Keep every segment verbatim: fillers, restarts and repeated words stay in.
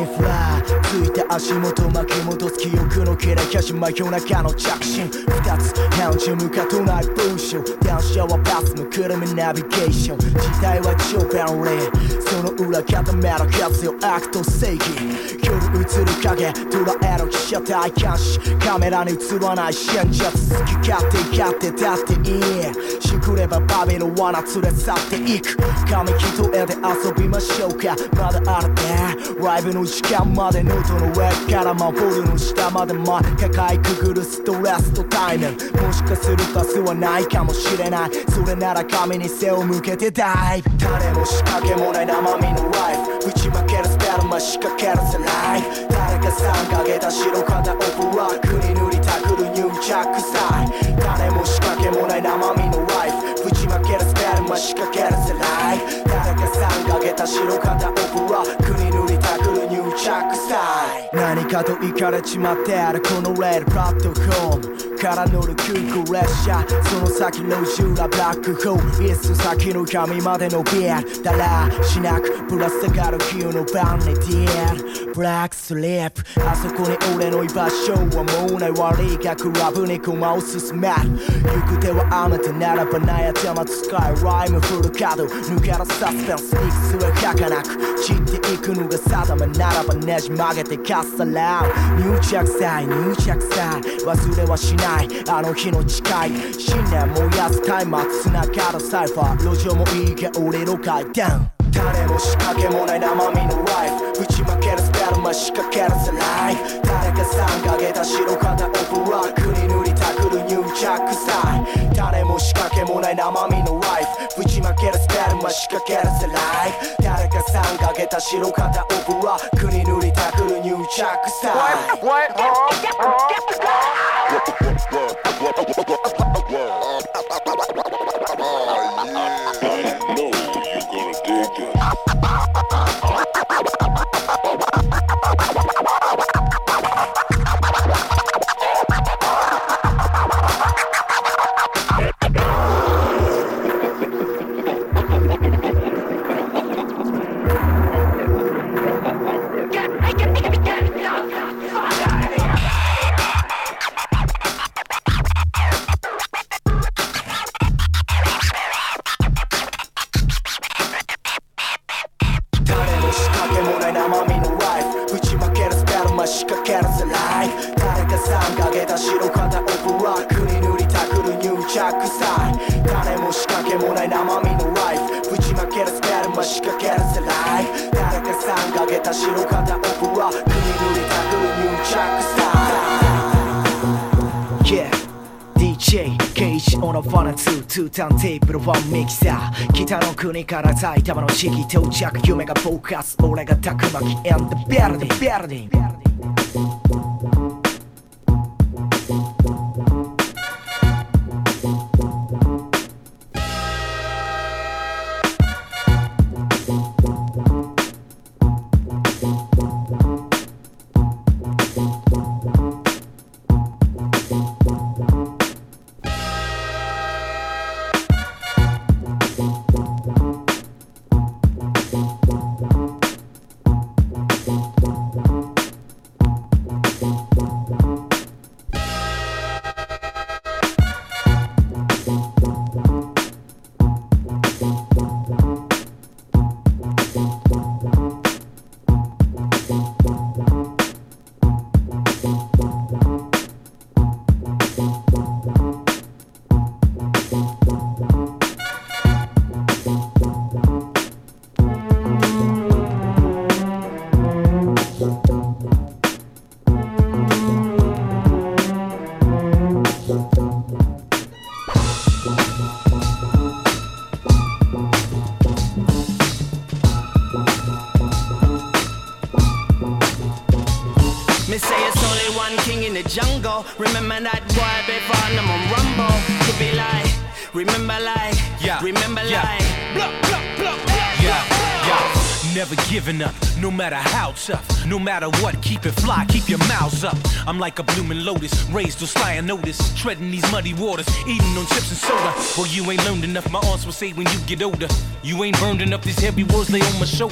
にフラーついた足元巻き戻す記憶の切れ消し真夜中の着信二つ返事向かとない文章電車はバスの車ナビゲーション時代は超便利その裏固める必要悪と正義夜映る影捉える被写体監視カメラに映らない真実好き勝手勝手だっていいしくればバビの罠連れ去っていく紙一重で遊びましょうかまだあるねライブの時間までノートの上から守るの下まで前抱えくぐるストレスとタイムもしかすると明日はないかもしれないそれなら紙に背を向けてダイブ種も仕掛けもない生身のライフ打ち負けるスペルマ仕掛ける世代誰かさんかけた白肌オブラックに塗りたくる入着剤種も仕掛けもない生身のライフ打ち負けるスペルマ仕掛ける世代誰かさんかけた白肌オブラックに塗りたくる入着剤何かとイかれちまってあるこのレールプラットフォームから乗る空港列車その先路地裏ブラックホール一寸先の紙までのビアだらしなくぶら下がる日の晩にディアブラックスリープあそこに俺の居場所はもうない悪いがクラブに駒を進める行く手は雨とならばない頭使いライムフルカード抜けるサスペンスいくつは儚く散っていくのが定めならばねじ曲げてかっさらう入着剤入着剤忘れはしないあの日の誓い信念燃やす松明つながるサイファー路上もいいが俺の階段種も仕掛けもない生身のライフ打ち負けるスペルマ仕掛ける世代誰かさんかけた白肌オブラックに塗りたくる入着剤種も仕掛けもない生身のライフ打ち負けるスペルマ仕掛ける世代誰かさんかけた白肌オブラックに塗りたくる入着剤ツーターンテーブルワンミキサー北の国から埼玉の地域到着夢がフォーカス俺がたくまき in the building building Remember that boy before no more rumble. Could be like, remember like, yeah, remember yeah. like, blah, blah, blah, blah, yeah, yeah. Never giving up, no matter how tough, no matter what, keep it fly, keep your mouths up. I'm like a blooming lotus, raised to sly and notice, treading these muddy waters, eating on chips and soda. Well, you ain't learned enough, my aunts will say when you get older. You ain't burned enough, these heavy words lay on my shoulders.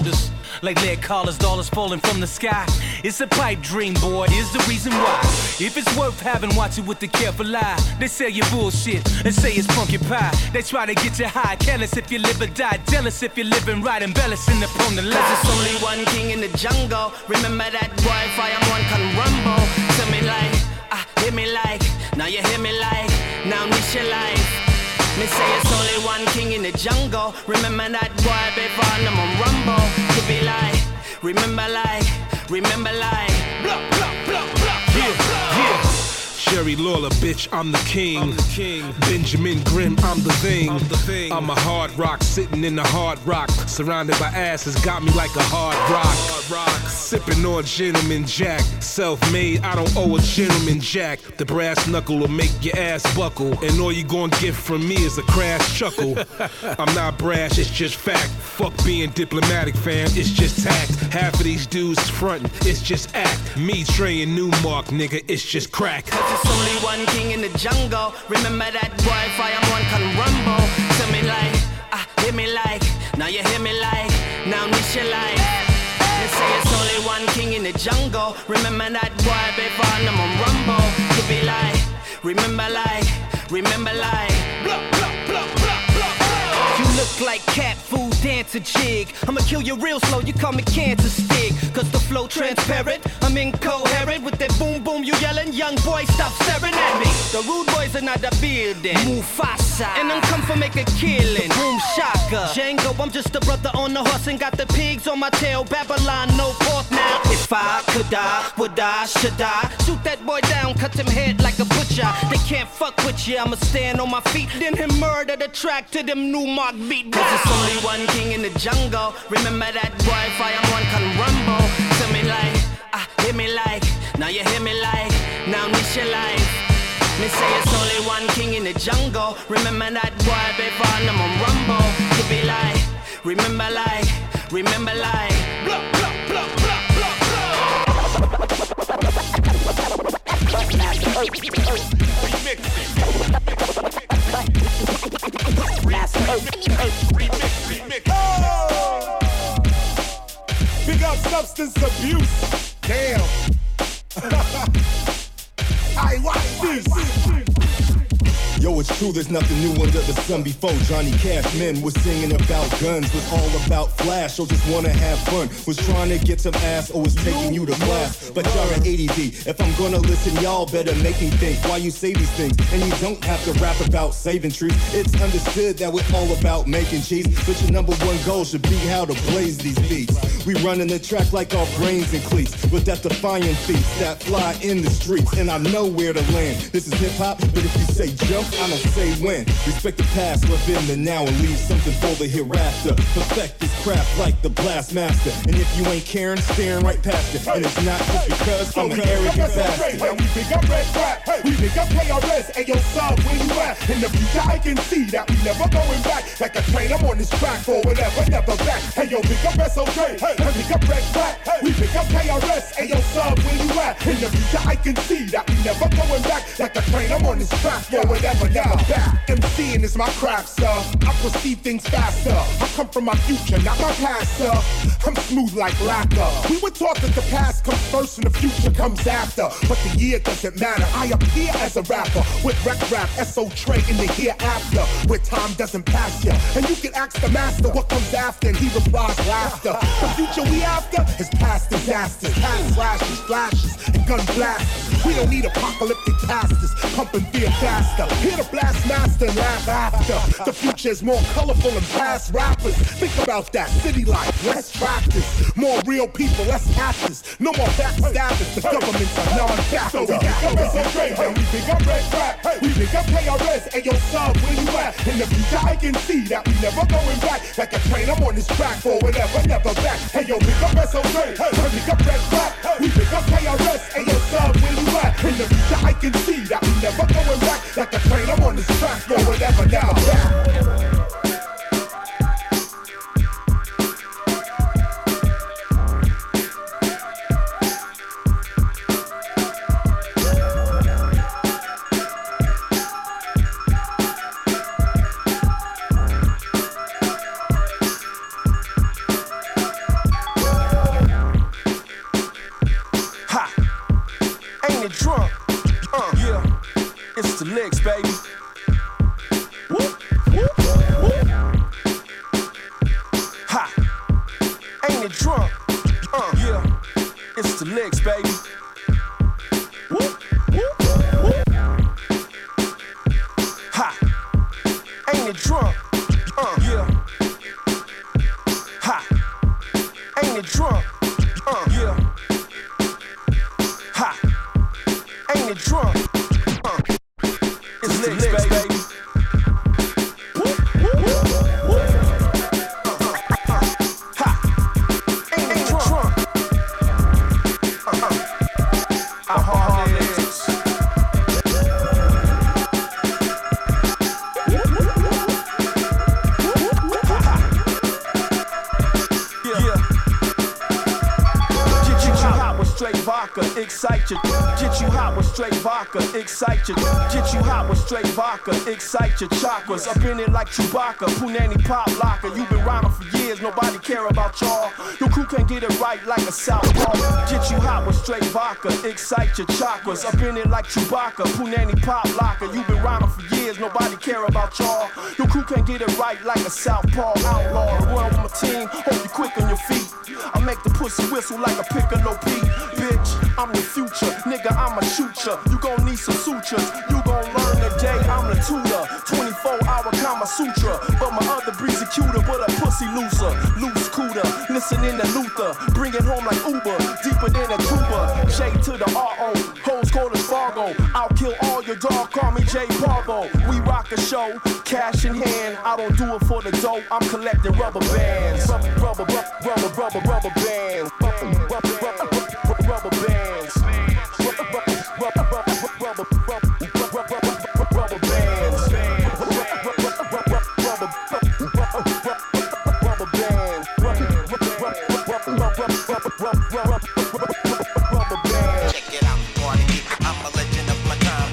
like lead collars, dollars falling from the sky. It's a pipe dream, boy, is the reason why. If it's worth having, watch it with the careful eye. They sell you bullshit and say it's funky pie. They try to get you high, careless if you live or die, jealous if you're living right, embellishing upon the lie. Cause there's only one king in the jungle. Remember that Wi-Fi, I'm one can rumble. Tell me like, ah, hear me like, now you hear me like, now miss your life. Me say it's only one king in the jungle. Remember that boy before I'm on rumble. To be like, remember like, remember like, blah, blah, blah, blah, yeah, blah. Yeah. Jerry Lawler, bitch, I'm the king. I'm the king. Benjamin Grimm, I'm the thing. I'm the thing. I'm a hard rock, sitting in the hard rock, surrounded by asses, got me like a hard rock. Hard rock. Sipping on Gentleman Jack, self-made, I don't owe a gentleman jack. The brass knuckle will make your ass buckle, and all you gonna get from me is a crass chuckle. I'm not brash, it's just fact. Fuck being diplomatic, fam, it's just tact. Half of these dudes frontin', it's just act. Me, Trey, and Newmark, nigga, it's just crack. There's only one king in the jungle. Remember that Wi-Fi, I'm one can rumble. Tell me like, ah, hear me like, now you hear me like, now miss your life. They say it's only one king in the jungle. Remember that boy before I'm on rumble. To be like, remember like, remember like, blah, blah, blah, blah, blah, blah. You look like cat food, dance a jig. I'ma kill you real slow, you call me cancer stick. Cause the flow transparent, I'm incoherent. With that boom boom you yelling, young boy stop staring at me. The rude boys are not the building, Mufasa, and I'm come for make a killing. Boom shaka, Django, I'm just a brother on the horse and got the pigs on my tail. Babylon, no fourth now. If I could die, would I, should I shoot that boy down, cut him head like a butcher. They can't fuck with you, I'ma stand on my feet, then him murder the track to them new mark beat. Cause there's only one king in the jungle. Remember that Wi-Fi, I'm one can rumble. Tell me like, ah, hear me like, now you hear me like, now miss your life. Me say it's only one king in the jungle. Remember that boy before I'm on rumble. To be like, remember like, remember like, blah, blah, blah, blah, blah, blah. Oh! Big up substance abuse. Damn. I watch this. Yo, it's true, there's nothing new under the sun. Before Johnny Cash men was singing about guns, was all about flash, or just wanna have fun, was trying to get some ass, or was taking you to class. But you're an A D D, if I'm gonna listen, y'all better make me think why you say these things. And you don't have to rap about saving trees. It's understood that we're all about making cheese, but your number one goal should be how to blaze these beats. We running the track like our brains and cleats, with that defying feet that fly in the streets, and I know where to land. This is hip-hop, but if you say jump, I don't say when. Respect the past, live in the now, and leave something for the hereafter. Perfect this craft like the blast master, and if you ain't caring, staring right past it. And it's not just because I'm an arrogant bastard. Hey, we pick up Red Flag, hey, we pick up K R S, and yo, sub, where you at? In the future, I can see that we never going back. Like a train, I'm on this track for whatever, never back. Hey, yo, pick up S O J, hey, we pick up Red Flag, hey, we pick up K R S, and yo, sub, where you at? In the future, I can see that we never going back. Like a train, I'm on this track for whatever, never back. MCing is my craft, sir. I perceive things faster. I come from my future, not my past, sir. I'm smooth like lacquer. We were taught that the past comes first and the future comes after. But the year doesn't matter. I appear as a rapper with rec rap, S O Trey in the hereafter, where time doesn't pass ya. And you can ask the master what comes after, and he replies laughter. The future we after is past disasters, past flashes, flashes, and gun blasts. We don't need apocalyptic pastors pumping fear faster. Hear the blast master and laugh after. The future is more colorful than past rappers. Think about that. City life, less practice. More real people, less actors. No more backstabbers. The government's a non-factor. So we pick up S O J, hey, we pick up Red Flag, hey, we pick up K R S, and yo, sub, where you at? In the future, I can see that we never going back. Like a train, I'm on this track for whatever, never back. Hey, yo, pick up S O J, hey, we pick up Red Flag, hey, we pick up K R S, and yo, sub, where you at? In the future, I can see that we never going back. Like a train, I'm on this track for whatever, never back. licks, baby. Whoop, whoop, whoop. Ha! Ain't it drunk? Uh, yeah. It's the licks, baby. Whoop, whoop, whoop. Ha! Ain't it drunk? Uh, yeah. Ha! Ain't it drunk? Uh, yeah. Ha! Ain't it drunk? Uh, it's the licks, baby. baby. Whoop, whoop, whoop, whoop. Uh, uh, uh. Ha! Ain't it drunk? Uh, uh. I hard licks. Excite you, get you hot with straight vodka. Excite you, get you hot with straight vodka. Excite your chakras. Up in it like Chewbacca, Punani pop locker. You been rhyming for years, nobody care about y'all. Your crew can't get it right like a southpaw. Get you hot with straight vodka. Excite your chakras. Up in it like Chewbacca, Punani pop locker. You been rhyming for years, nobody care about y'all. Your crew can't get it right like a southpaw. Outlaw, run with my team, hope you quick on your feet. I make the pussy whistle like a piccolo Pete. Bitch, I'm the future, nigga, I'ma shoot ya. You gon' need some sutures, you gon' learn today. I'm the tutor, twenty-four hour Kama Sutra. But my other breezy cuter, but a pussy looser. Loose cooter, listening to Luther. Bring it home like Uber, deeper than a tuba. J to the R O, hoes call us Fargo. I'll kill all your dog, call me J Parvo. We rock a show, cash in hand. I don't do it for the dope, I'm collecting rubber bands. Rubber, rubber, rubber, rubber, rubber bands. Rubber, rubber, rubber, rubber bands. Rubber, rubber, rubber, rubber, rubber, rubber, rubber bands. Rubber, rubber, rubber, rubber bands. Rubber, rubber, rubber, rubber bands. Check it out, party people. I'm a legend of my time.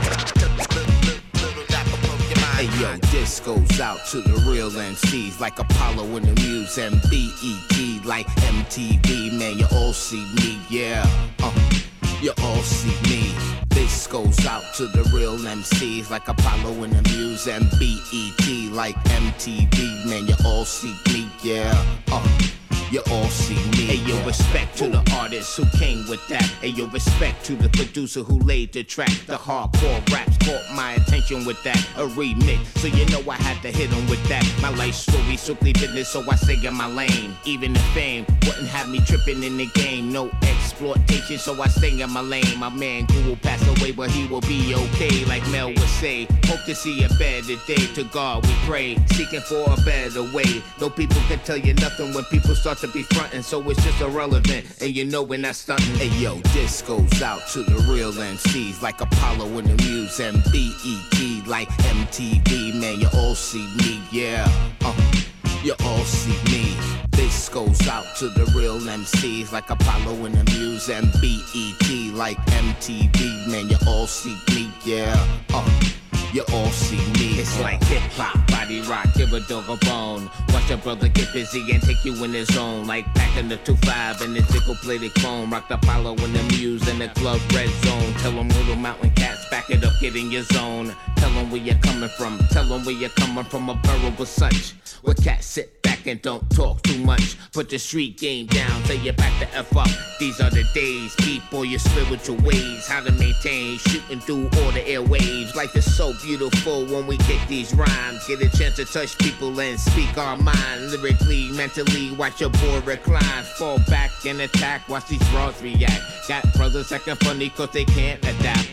Little Jack will blow your mind. Hey yo, this goes out to the real M Cs like Apollo in the Muse and B E T like M T V. Man, you all see me, yeah. Uh, you all see me. This goes out to the real M Cs like Apollo in the Muse and B E T like M T V. Man, you all see me, yeah. Uh, you all see me. Hey, yo, respect to the artists who came with that. Hey, yo, respect to the producer who laid the track. The hardcore raps caught my attention with that. A remix, so you know I had to hit him with that. My life story, strictly business, so I stay in my lane. Even the fame wouldn't have me tripping in the game. No exploitation, so I stay in my lane. My man who will pass away, but he will be okay. Like Mel would say, hope to see a better day. To God we pray, seeking for a better way. No people can tell you nothing when people start to be frontin', so it's just irrelevant, and you know we're not stuntin'. Hey yo, this goes out to the real M Cs like Apollo in the Muse and B E T like M T V. Man, you all see me, yeah. Uh, you all see me. This goes out to the real M Cs like Apollo in the Muse and B E T like M T V. Man, you all see me, yeah. Uh, you all see me. It's like hip-hop, body rock, give a dog a bone. Watch your brother get busy and take you in his zone. Like packing the two five and the nickel-plated chrome. Rock the Apollo in the Muse and the club red zone. Tell them little mountain cats, back it up, get in your zone. Tell them where you're coming from. Tell them where you're coming from, a borough with such. Where cats sit back and don't talk too much. Put the street game down, tell you back the F up. These are the days, keep all your spiritual ways. How to maintain, shooting through all the airwaves. Life is so beautiful when we get these rhymes. Get a chance to touch people and speak our mind. Lyrically, mentally, watch your boy recline. Fall back and attack, watch these bras react. Got brothers acting funny cause they can't adapt.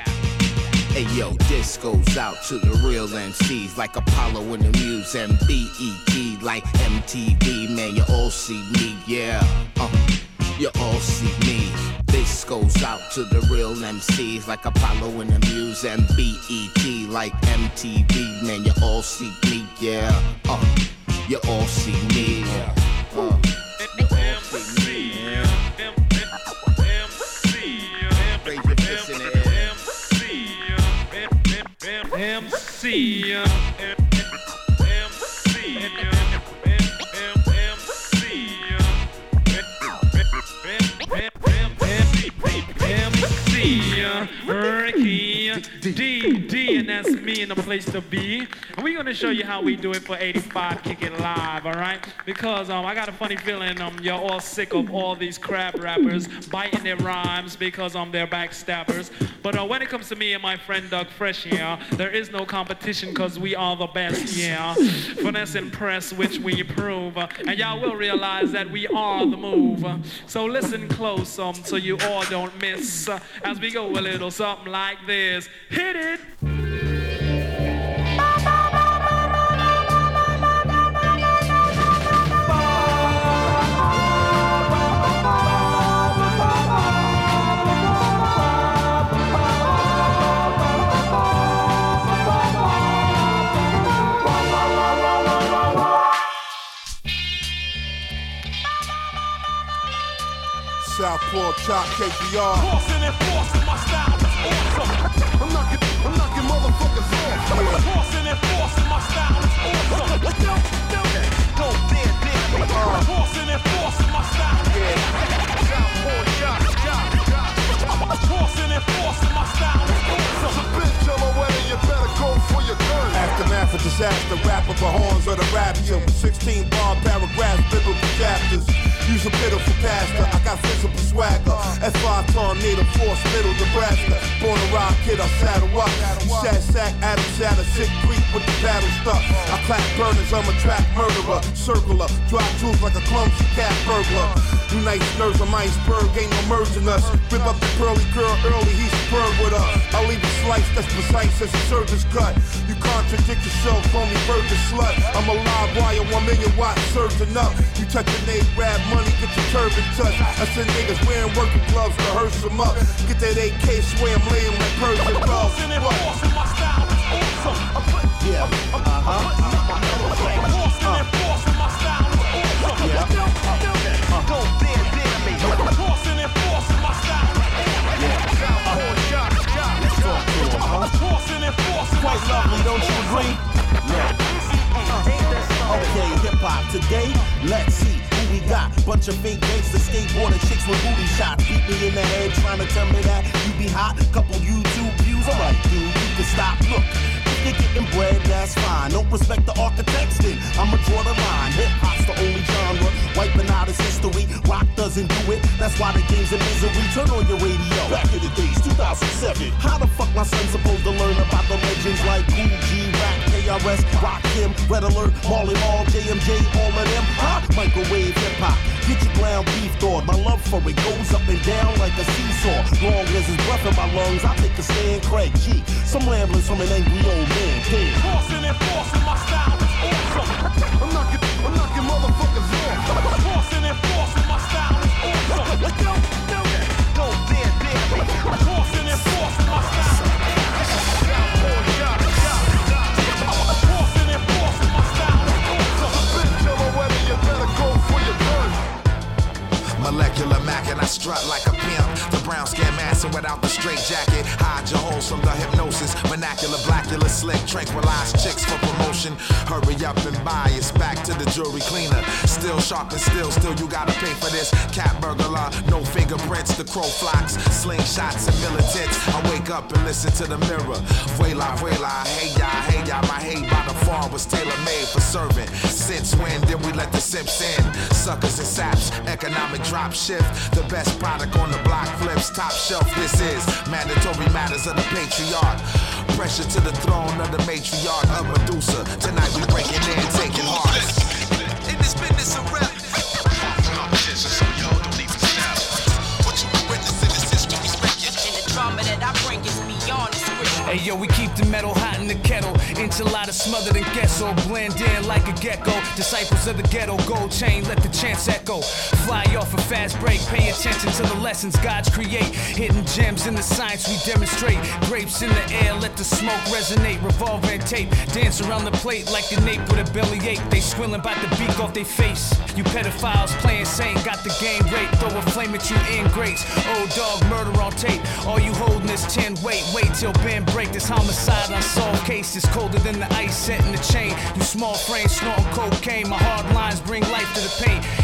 Hey yo, this goes out to the real M Cs like Apollo in the Muse and B E T like M T V. Man, you all see me, yeah. Uh, you all see me. This goes out to the real M Cs like Apollo in the Muse and B E T like M T V. Man, you all see me, yeah. Uh, you all see me. Uh, uh, you all see me. Raise your fist in the air. M C, uh, M C, M C, Ricky, D, D, and that's the place to be. And we're gonna show you how we do it for eighty-five Kick It Live, all right? Because um, I got a funny feeling um, you're all sick of all these crap rappers biting their rhymes because um, they're backstabbers. But uh, when it comes to me and my friend Doug Fresh, yeah, there is no competition because we are the best, yeah. Finesse and press, which we prove. Uh, and y'all will realize that we are the move. Uh, so listen close um, so you all don't miss uh, as we go a little something like this. Hit it! Southpaw Chop K P R. Forcing and forcing my style is awesome. I'm knocking, I'm knocking motherfuckers off. Yeah. Forcing and forcing my style is awesome. Don't, don't, don't dare, dare me. Uh. Forcing and forcing my style. Yeah. Southpaw Chop, Chop, Chop. Forcing and forcing my style is awesome. So bitch, I'm away, you better go for your gun. Aftermath of disaster, rapper for horns of the rapture. With sixteen bar paragraphs, biblical chapters. Use a pitiful pastor, I got physical swagger. F five tornado, force middle Nebraska. Born a rock kid, I saddle up. You sad sack, Adam Shatter, sick creep with the paddle stuff. I clap burners, I'm a trap murderer. Circular, drop truth like a clumsy cat burglar. Unite nerves on iceberg, ain't no merging us. Rip up the pearly girl early, he's superb with her. I'll leave a slice that's precise as a surgeon's cut. You contradict yourself, call me virgin slut. I'm a live wire, one million watt surging up. You touch a nade, grab money, get your turban touch. I send niggas wearing working gloves to hearse them up. Get that A K, swear I'm laying like Persian gloves. Yeah, uh-huh. Don't dare, dare me. Forcing and forcing my style. Forcing and forcing. Quite lovely, don't you agree? Yeah. Okay, hip-hop today, let's see who we got. Bunch of fake gangsters, skateboarding chicks with booty shots. Beat me in the head, trying to tell me that you be hot. Couple YouTube views, alright dude, you can stop. Look, if you're getting bread, that's fine. Don't respect the architects, then I'ma draw the line. Hip-hop's the only genre, wiping out its history. Rock doesn't do it, that's why the game's in misery. Turn on your radio, back in the days, two thousand seven. How the fuck my son supposed to learn about the legends like Cool G, Rap, K R S, Rock Him, Red Alert, Marley Marl, J M J, all of them? Huh? Microwave hip-hop, get your ground beef thawed. My love for it goes up and down like a seesaw. Long as it's breath in my lungs, I take a stand. Craig G, some ramblings from an angry old man. Damn. Forcing and forcing my style is awesome. I'm knocking, I'm knocking motherfuckers off. Forcing and forcing my style is awesome. Don't, don't, don't dare, dare me. Forcing and forcing my style. Forcing and forcing my style is awesome. Bitch, I'm away, you better go for your gun. Molecular Mac and I strut like a pimp. The brown skin master without the straight jacket. Hide your holes from the hypnosis. Vernacular, blacula, slick, tranquilize chicks for promotion. Hurry up and buy, it's back to the jewelry cleaner. Still sharp and still, still you gotta pay for this. Cat burglar, no fingerprints, the crow flocks, slingshots and militants. I wake up and listen to the mirror. Vuela, vuela, hey ya, hey ya. My hey by the far was tailor-made for serving. Since when did we let the simps in? Suckers and saps, economic drop shift. The best product on the block flips, top shelf this is. Mandatory matters of the patriarch. Pressure to the throne of the matriarch of Medusa. Tonight we breaking in, taking hearts. In this business of rap. So y'all don't even snap. What you witness in this history, respect it. And the drama that I bring is beyond the script. Hey yo, we keep the metal hot in the kettle. Enchilada smothered in queso. Blend in like a gecko. Disciples of the ghetto. Gold chain, let the chants echo. Fly off a fast break. Pay attention to the lessons gods create. Hidden gems in the science we demonstrate. Grapes in the air, let the smoke resonate. Revolver and tape. Dance around the plate like the nape with a belly ache. They squilling about the beak off they face. You pedophiles playing Saint. Got the game raped. Throw a flame at you ingrates. Old dog murder on tape. All you holding is tin. Wait, wait till Ben break. This homicide unsolved case is colder than the ice set in the chain. You small frame snorting cocaine. My hard lines bring life to the pain.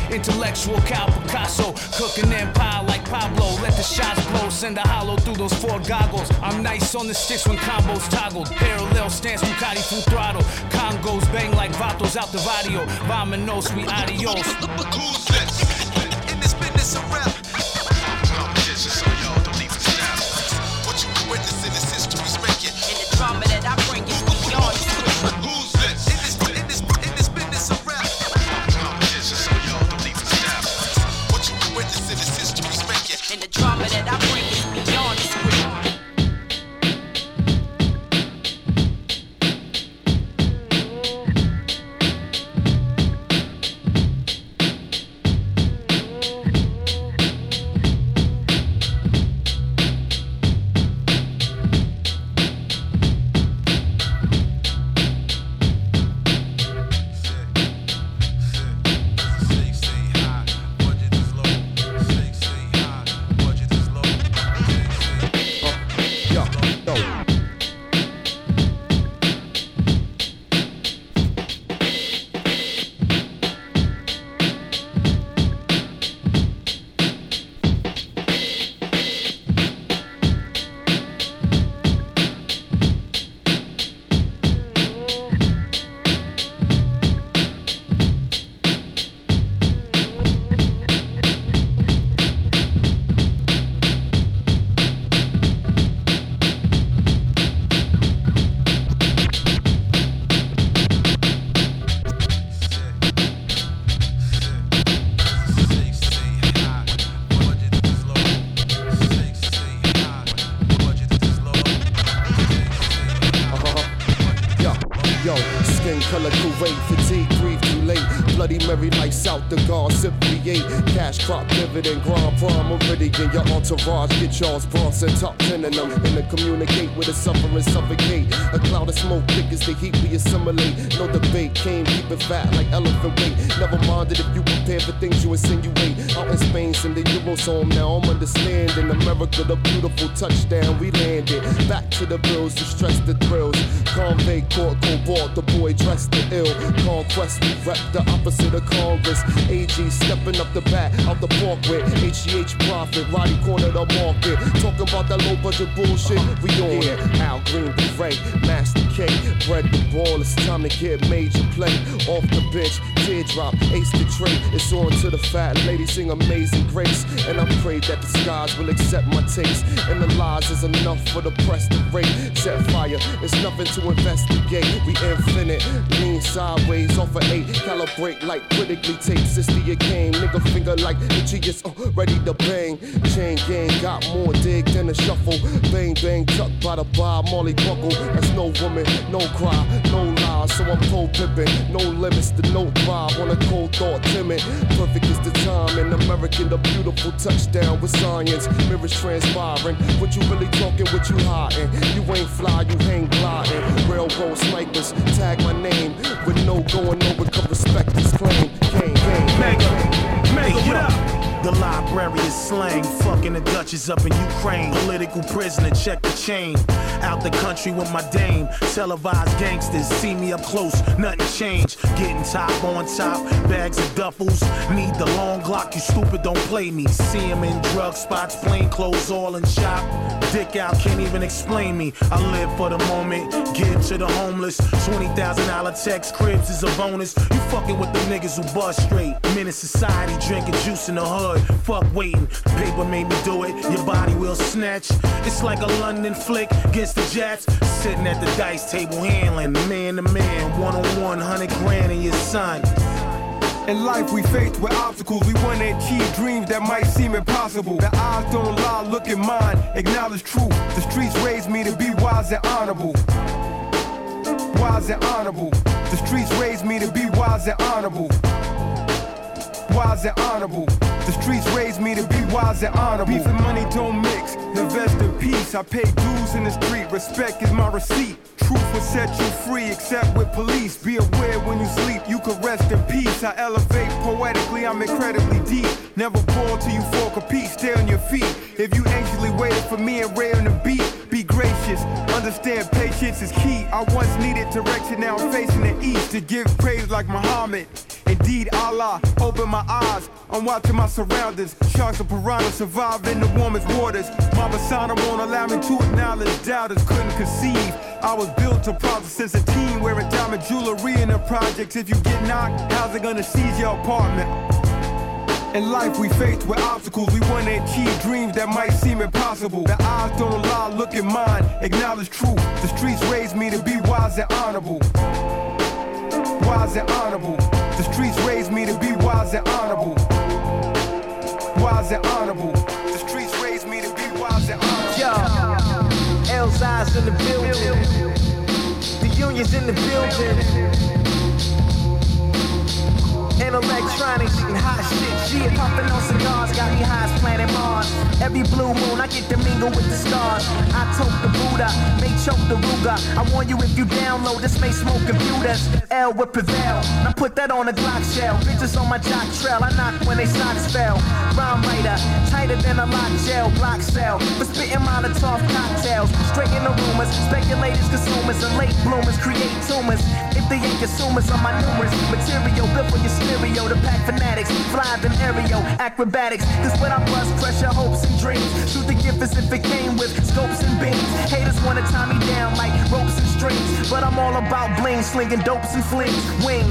Intellectual Cal Picasso, cooking empire like Pablo. Let the shots blow, send a hollow through those four goggles. I'm nice on the sticks when combos toggled. Parallel stance, Ducati full throttle. Congos bang like vatos out the radio. Vámonos, we adios. Who's this? In this business of rap. Competition, so y'all don't even stop. What you witnessing is history's making. In the drama that I bring is beyond script. Who's this? In this, in this, in this business of rap. Competition, so y'all don't even stop. What you witnessing is history's making. In the drama that I bring is beyond script. Out the gossip create cash crop dividend grand prime meridian your entourage get y'all's Bronson top ten in them and to communicate with the suffering suffocate a cloud of smoke thick as the heat we assimilate no debate came keep it fat like elephant weight never minded if you prepare for things you insinuate out in Spain send the Euros home now I'm understanding America the beautiful touchdown we landed back to the bills to stress the thrills convey court cobalt the boy dressed the ill conquest we rep the opposite of Congress A G stepping up the bat out the park with H G H profit, Roddy corner the market. Talking about that low budget bullshit, we on it. Al Green Beret, Master K, bread the ball, it's time to get major play. Off the bench, teardrop, ace the trade. It's on to the fat lady, sing Amazing Grace. And I pray that the skies will accept my taste. And the lies is enough for the press to rate. Set fire, it's nothing to investigate. We infinite, lean sideways off of eight. Calibrate like critically tape, sister you came. Nigga finger like itchy, it's uh, ready to bang. Chain gang got more dig than a shuffle. Bang bang tucked by the bar, Molly buckle. That's no woman, no cry, no lie. So I'm cold pippin', no limits to no drive. On a cold thought, timid. Perfect is the time in American, the beautiful touchdown with science. Mirrors transpiring. What you really talking, what you hiding? You ain't fly, you hang gliding. Railroad snipers, tag my name. With no going over, come respect this claim. Gang, gang, Mega, Mega, what up? The library is slang, fucking the Duchess up in Ukraine. Political prisoner, check the chain. Out the country with my dame. Televised gangsters, see me up close, nothing changed. Getting top on top, bags of duffels. Need the long Glock, you stupid, don't play me. See him in drug spots, plain clothes all in shop. Dick out, can't even explain me. I live for the moment, give to the homeless. twenty thousand dollar text, cribs is a bonus. You fucking with the niggas who bust straight. Menace society, drinking juice in the hood. Fuck waiting, paper made me do it. Your body will snatch. It's like a London flick against the Jets. Sitting at the dice table handling, man to man, one on one, hundred grand in your son. In life we faced with obstacles, we want to achieve dreams that might seem impossible. The eyes don't lie, look at mine, acknowledge truth. The streets raised me to be wise and honorable. Wise and honorable. The streets raised me to be wise and honorable. Wise and honorable. The streets raised me to be wise and honorable. Beef and money don't mix, invest in peace. I pay dues in the street, respect is my receipt. Truth will set you free, except with police. Be aware when you sleep, you can rest in peace. I elevate poetically, I'm incredibly deep. Never fall till you fall compete, stay on your feet. If you anxiously waited for me and Ray on the beat, be gracious, understand patience is key. I once needed direction, now I'm facing the east. To give praise like Muhammad, Indeed, Allah, open my eyes. I'm watching my surroundings. Sharks and piranhas survive in the warmest waters. My persona won't allow me to acknowledge doubters. Couldn't conceive. I was built to prosper since a teen, wearing diamond jewelry in the projects. If you get knocked, how's it gonna seize your apartment? In life we faced with obstacles. We wanna achieve dreams that might seem impossible. The eyes don't lie, look at mine, acknowledge truth. The streets raised me to be wise and honorable. Wise and honorable. The streets raised me to be wise and honorable. Wise and honorable. The streets raised me to be wise and honorable. Yo, L's eyes in the building. The union's in the building. And electronics and hot shit. Shit, puffing on cigars, got me high as planet Mars. Every blue moon, I get to mingle with the stars. I tote the Buddha, may choke the Ruger. I warn you if you download this, may smoke computers. L will prevail. Now put that on a Glock shell. Bitches on my jock trail, I knock when they socks fell. Rhyme writer, tighter than a lock gel, block cell. For spitting Molotov cocktails, straighten the rumors. Speculators, consumers, and late bloomers create tumors. If they ain't consumers on my numerous material built for your stereo, the pack fanatics, fly than aerial, acrobatics. Cause when I bust, crush your hopes and dreams. Shoot the gift as if it came with scopes and beams. Haters wanna tie me down like ropes and strings, but I'm all about bling, slinging dopes and flings, wings.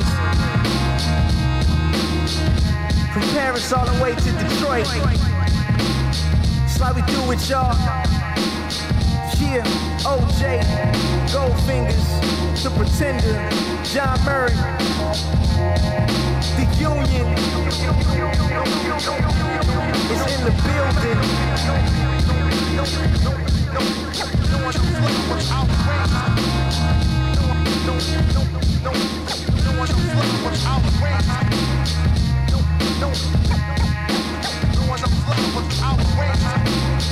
From Paris all the way to Detroit. That's how we do it, y'all. Yeah, O J, Goldfingers, The Pretender, John Murray, The Union is in the building. No one knows what's outrageous. No one knows what's outrageous. No one knows what's outrageous.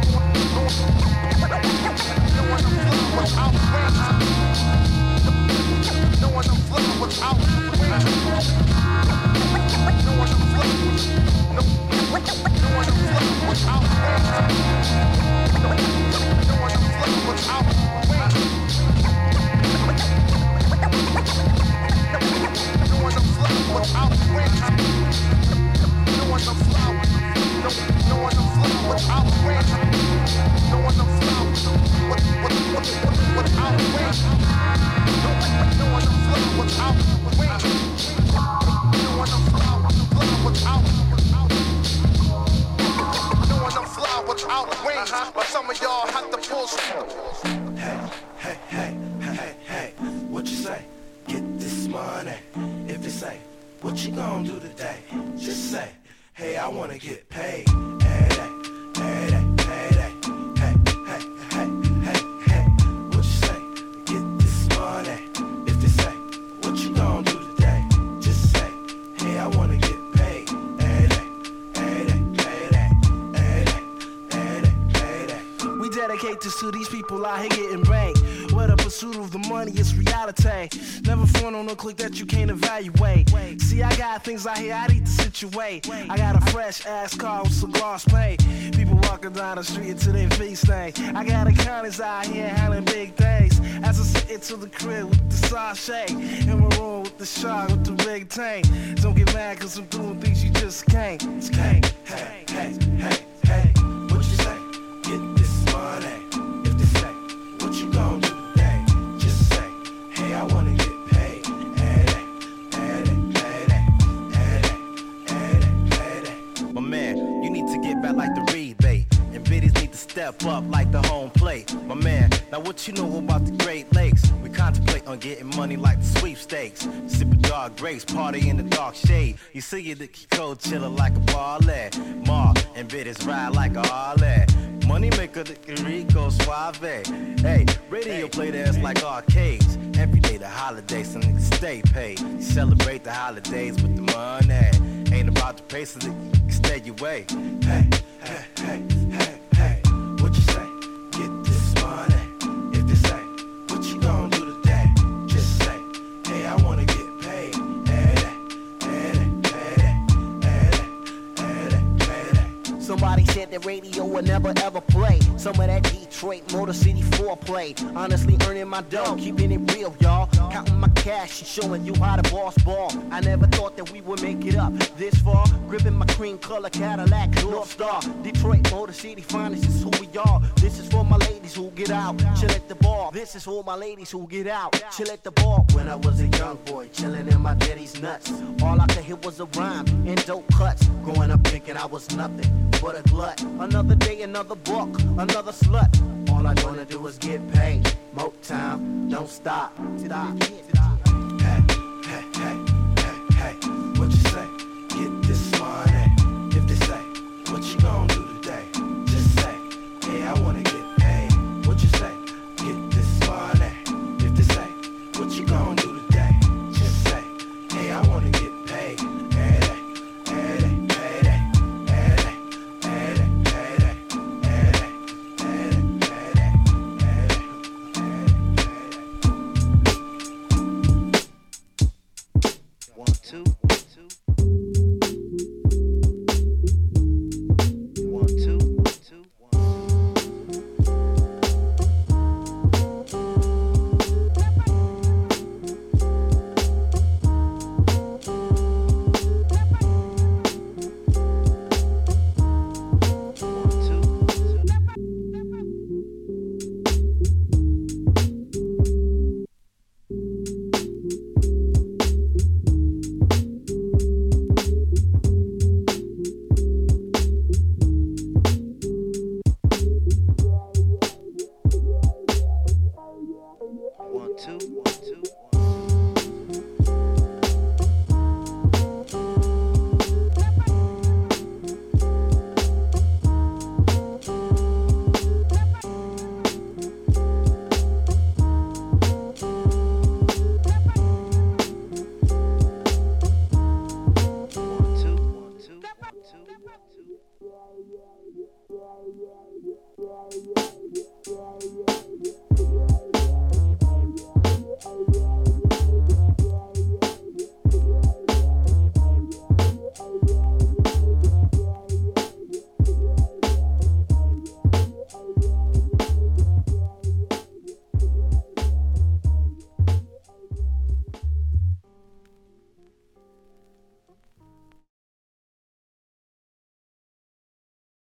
No one knows what's outrageous. No one knows what's outrageous. No one knows no, no one knows what's outrageous. No one knows what's outrageous. No one knows what's outrageous. No one knows no, no one knows what's outrageous. No one knows what what what what what's outrageous. No, no one knows what's outrageous. No one knows what's outrageous. No one knows what's outrageous. But some of y'all have to pull. Hey, hey, hey, hey, hey, what you say? Get this money. If they say, what you gonna do today? Just say, hey, I wanna get paid. Hey, hey, hey, hey. Dedicate this to these people out here getting banked. Where the pursuit of the money is reality. Never phone on no click that you can't evaluate. See, I got things out here I need to situate. I got a fresh ass car with cigars paid. People walking down the street until they face things. I got accountants out here handling big things. As I sit into the crib with the sachet, in my room with the shark with the big tank. Don't get mad cause I'm doing things you just can't. It's can't. Hey, hey, hey, hey. What you say? Get this money. If they say, what you gonna do today? Just say, hey, I wanna get paid. Hey, hey, hey, hey, hey, hey. My man, you need to get back like the rebate. And biddies need to step up like the home plate. My man, now what you know about the Great Lakes? We contemplate on getting money like the sweepstakes. Sip a dark grapes, party in the dark shade. You see it, the cold chillin' like a parlay. Mar and biddies ride like a Harley. Money maker, the Rico Suave. Hey, radio play that's like arcades. Every day the holidays, some niggas stay paid. You celebrate the holidays with the money. Ain't about the pace so that you can stay your way. Hey, hey, hey, hey, hey. What you say? Get this money. If they say, what you gonna do today? Just say, hey, I wanna get paid. Hey, hey, hey, hey, hey, hey, hey, hey. So Somebody said that radio would never ever play some of that Detroit Motor City foreplay. Honestly earning my dough, keeping it real, y'all. Counting my cash and showing you how the boss ball. I never thought that we would make it up this far. Gripping my cream color Cadillac North Star. Detroit Motor City finest is who we are. This is for my ladies who get out, chill at the bar. This is for my ladies who get out, chill at the bar. When I was a young boy, chilling in my daddy's nuts, all I could hear was a rhyme and dope cuts. Growing up thinking I was nothing but a glut. Another day, another book, another slut. All I wanna do is get paid. Motown, don't stop. Stop.